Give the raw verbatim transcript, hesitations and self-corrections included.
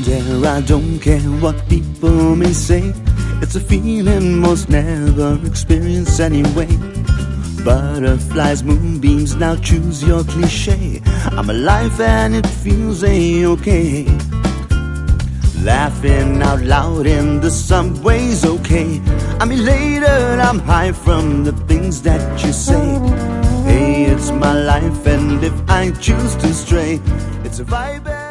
dare, I don't care what people may say. It's a feeling most never experience anyway. Butterflies, moonbeams, now choose your cliche. I'm alive and it feels a-okay. Laughing out loud in the subway's okay. I'm elated, I'm high from the things that you say. Hey, it's my life, and if I choose to stray, it's a vibe.